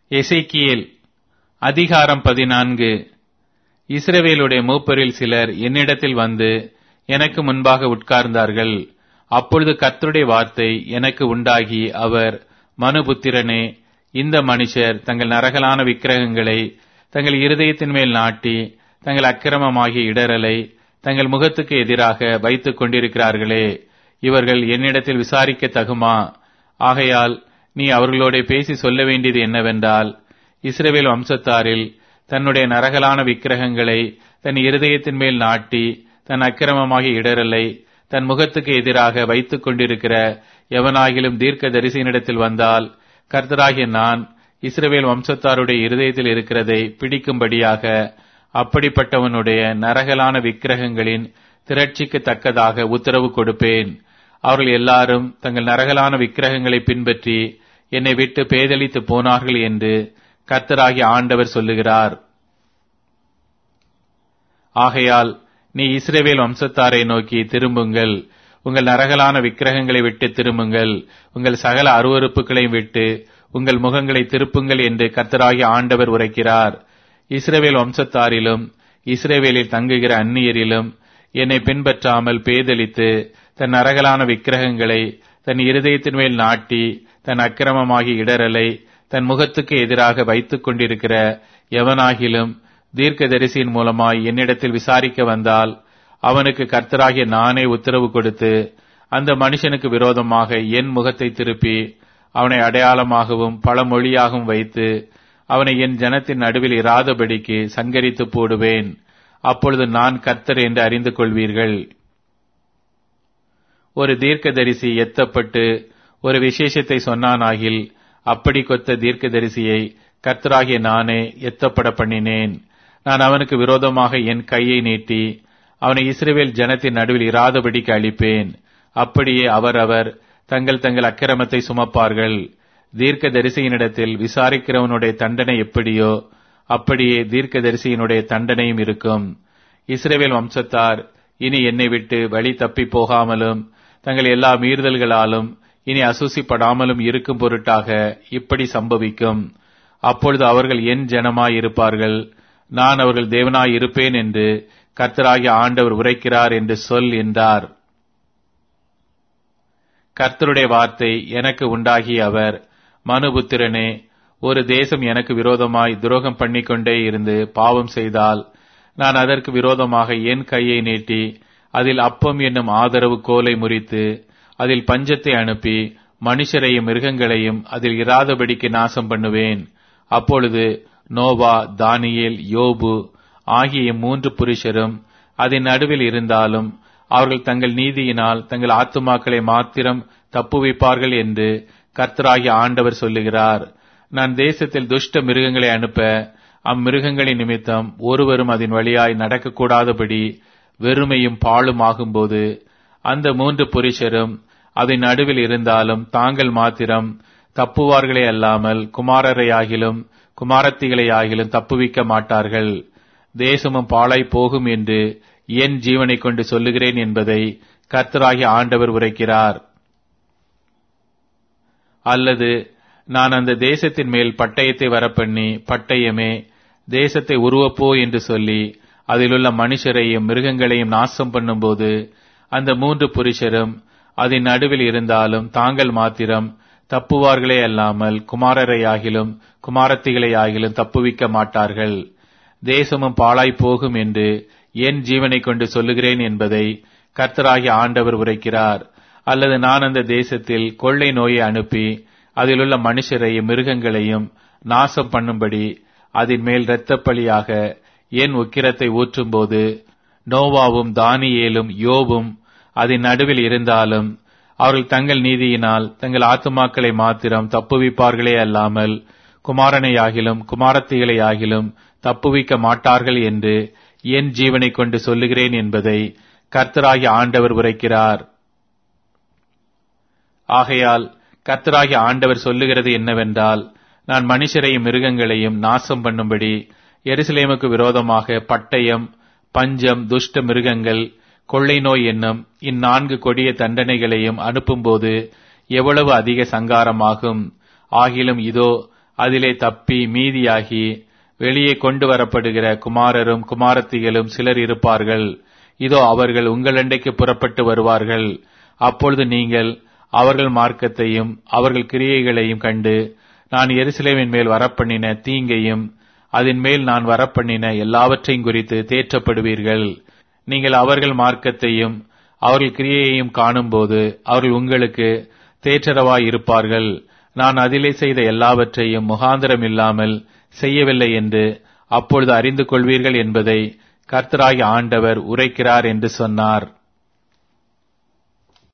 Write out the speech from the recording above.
எசேக்கியேல் அதிகாரம் 14. இஸ்ரவேலுடைய மூப்பரில் சிலர் என்னிடத்தில் வந்து எனக்கு முன்பாக உட்கார்ந்தார்கள். அப்பொழுது கர்த்தருடைய வார்த்தை எனக்கு உண்டாகி, அவர், மனுபுத்திரனே, இந்த மனுஷர் தங்கள் நரகலான விக்கிரகங்களை தங்கள் இருதயத்தின் மேல் நாட்டி தங்கள் அக்கிரமமாகிய இடறலை தங்கள் முகத்துக்கு எதிராக வைத்துக் கொண்டிருக்கிறார்களே, இவர்கள் என்னிடத்தில் விசாரிக்க தகுமா? ஆகையால் நீ அவர்களோட பேசி சொல்ல வேண்டியது என்னவென்றால், இஸ்ரவேல் வம்சத்தாரில் தன்னுடைய நரகலான விக்கிரகங்களை தன் இருதயத்தின் மேல் நாட்டி தன் அக்கிரமமாகிய இடறலை தன் முகத்துக்கு எதிராக வைத்துக் கொண்டிருக்கிற எவனாகிலும் தீர்க்க தரிசியினிடத்தில் வந்தால், கர்த்தராகிய நான் இஸ்ரவேல் வம்சத்தாருடைய இருதயத்தில் இருக்கிறதை பிடிக்கும்படியாக அப்படிப்பட்டவனுடைய நரகலான விக்கிரகங்களின் திரட்சிக்கு தக்கதாக உத்தரவு கொடுப்பேன். அவர்கள் எல்லாரும் தங்கள் நரகலான விக்கிரகங்களை பின்பற்றி என்னை விட்டு பேதலித்து போனார்கள் என்று கர்த்தராகிய ஆண்டவர் சொல்லுகிறார். ஆகையால் நீ இஸ்ரவேல் வம்சத்தாரை நோக்கி, திரும்புங்கள், உங்கள் நரகலான விக்கிரகங்களை விட்டு திரும்புங்கள், உங்கள் சகல அருவருப்புகளையும் விட்டு உங்கள் முகங்களை திருப்புங்கள் என்று கர்த்தராகிய ஆண்டவர் உரைக்கிறார். இஸ்ரவேல் வம்சத்தாரிலும் இஸ்ரவேலில் தங்குகிற அந்நியரிலும் என்னை பின்பற்றாமல் பேதலித்து தன் நரகலான விக்கிரகங்களை தன் இருதயத்தின் மேல் நாட்டி தன் அக்கிரமமாகிய இடறலை தன் முகத்துக்கு எதிராக வைத்துக் கொண்டிருக்கிற எவனாகிலும் தீர்க்கதரிசியின் மூலமாய் என்னிடத்தில் விசாரிக்க வந்தால், அவனுக்கு கர்த்தராகிய நானே உத்தரவு கொடுத்து அந்த மனுஷனுக்கு விரோதமாக என் முகத்தை திருப்பி அவனை அடையாளமாகவும் பழமொழியாகவும் வைத்து அவனை என் ஜனத்தின் நடுவில் இராதபடிக்கு சங்கரித்து போடுவேன். அப்பொழுது நான் கர்த்தர் என்று அறிந்து கொள்வீர்கள். ஒரு தீர்க்கதரிசி எத்தப்பட்டு ஒரு விசேஷத்தை சொன்னானாகில், அப்படி கொத்த தீர்க்கதரிசியை கர்த்தராகிய நானே எத்தப்பட பண்ணினேன். நான் அவனுக்கு விரோதமாக என் கையை நீட்டி அவனை இஸ்ரவேல் ஜனத்தின் நடுவில் இராதபடிக்கு அழிப்பேன். அப்படியே அவரவர் தங்கள் தங்கள் அக்கிரமத்தை சுமப்பார்கள். தீர்க்கதரிசியினிடத்தில் விசாரிக்கிறவனுடைய தண்டனை எப்படியோ அப்படியே தீர்க்கதரிசியினுடைய தண்டனையும் இருக்கும். இஸ்ரவேல் வம்சத்தார் இனி என்னை விட்டு வழி தப்பி போகாமலும் தங்கள் எல்லா மீறுதல்களாலும் இனி அசூசிப்படாமலும் இருக்கும் பொருட்டாக இப்படி சம்பவிக்கும். அப்பொழுது அவர்கள் என் ஜனமாய் இருப்பார்கள், நான் அவர்கள் தேவனாய் இருப்பேன் என்று கர்த்தராகிய ஆண்டவர் உரைக்கிறார் என்று சொல் என்றார். கர்த்தருடைய வார்த்தை எனக்கு உண்டாகிய அவர், மனுபுத்திரனே, ஒரு தேசம் எனக்கு விரோதமாய் துரோகம் பண்ணிக்கொண்டே இருந்து பாவம் செய்தால், நான் அதற்கு விரோதமாக என் கையை நீட்டி அதில் அப்பம் என்னும் ஆதரவு கோலை முறித்து அதில் பஞ்சத்தை அனுப்பி மனுஷரையும் மிருகங்களையும் அதில் இராதபடிக்கு நாசம் பண்ணுவேன். அப்பொழுது நோவா, தானியேல், யோபு ஆகிய 3 புருஷரும் அதன் நடுவில் இருந்தாலும் அவர்கள் தங்கள் நீதியினால் தங்கள் ஆத்துமாக்களை மாத்திரம் தப்புவிப்பார்கள் என்று கர்த்தராகிய ஆண்டவர் சொல்லுகிறார். நான் தேசத்தில் துஷ்ட மிருகங்களை அனுப்ப அம்மிருகங்களின் நிமித்தம் ஒருவரும் அதன் வழியாய் நடக்கக்கூடாதபடி வெறுமையும் பாழும் ஆகும்போது அந்த 3 புருஷரும் அதன் நடுவில் இருந்தாலும் தாங்கள் மாத்திரம் தப்புவார்களே அல்லாமல் குமாரரையாகிலும் குமாரத்திகளையாகிலும் தப்புவிக்க மாட்டார்கள். தேசமும் பாழாய் போகும் என்று என் ஜீவனை கொண்டு சொல்லுகிறேன் என்பதை கர்த்தராகிய ஆண்டவர் உரைக்கிறார். அல்லது நான் அந்த தேசத்தின் மேல் பட்டயத்தை வரப்பண்ணி, பட்டயமே தேசத்தை உருவப்போ என்று சொல்லி அதிலுள்ள மனுஷரையும் மிருகங்களையும் நாசம் பண்ணும்போது அந்த 3 புருஷரும் அதன் நடுவில் இருந்தாலும் தாங்கள் மாத்திரம் தப்புவார்களே அல்லாமல் குமாரரையாகிலும் குமாரத்திகளையாகிலும் தப்புவிக்க மாட்டார்கள். தேசமும் பாழாய் போகும் என்று என் ஜீவனை கொண்டு சொல்லுகிறேன் என்பதை கர்த்தராகிய ஆண்டவர் உரைக்கிறார். அல்லது நான் அந்த தேசத்தில் கொள்ளை நோயை அனுப்பி அதிலுள்ள மனுஷரையும் மிருகங்களையும் நாசம் பண்ணும்படி அதன் மேல் இரத்தப்பழியாக என் உக்கிரத்தை ஊற்றும்போது நோவாவும் தானியேலும் யோபும் அதன் நடுவில் இருந்தாலும் அவர்கள் தங்கள் நீதியினால் தங்கள் ஆத்துமாக்களை மாத்திரம் தப்புவிப்பார்களே அல்லாமல் குமாரனையாகிலும் குமாரத்திகளையாகிலும் தப்புவிக்க மாட்டார்கள் என்று என் ஜீவனை கொண்டு சொல்லுகிறேன் என்பதை கர்த்தராகிய ஆண்டவர் உரைக்கிறார். ஆகையால் கர்த்தராகிய ஆண்டவர் சொல்லுகிறது என்னவென்றால், நான் மனுஷரையும் மிருகங்களையும் நாசம் பண்ணும்படி எருசலேமுக்கு விரோதமாக பட்டயம், பஞ்சம், துஷ்ட மிருகங்கள், கொள்ளை நோய் என்னும் 4 கொடிய தண்டனைகளையும் அனுப்பும்போது எவ்வளவு அதிக சங்காரமாகும். ஆகிலும் இதோ அதிலே தப்பி மீதியாகி வெளியே கொண்டு வரப்படுகிற குமாரரும் குமாரத்திகளும் சிலர் இருப்பார்கள். இதோ அவர்கள் உங்களண்டைக்கு புறப்பட்டு வருவார்கள். அப்பொழுது நீங்கள் அவர்கள் மார்க்கத்தையும் அவர்கள் கிரியைகளையும் கண்டு நான் எருசலேமின் மேல் வரப்பண்ணின தீங்கையும் அதன் மேல் நான் வரப்பண்ணின எல்லாவற்றையும் குறித்து தேற்றப்படுவீர்கள். நீங்கள் அவர்கள் மார்க்கத்தையும் அவர்கள் கிரியையையும் காணும்போது அவர்கள் உங்களுக்கு தேற்றரவாய் இருப்பார்கள். நான் அதிலே செய்த எல்லாவற்றையும் முகாந்திரம் இல்லாமல் செய்யவில்லை என்று அப்பொழுது அறிந்து கொள்வீர்கள் என்பதை கர்த்தராகிய ஆண்டவர் உரைக்கிறார் என்று சொன்னார்.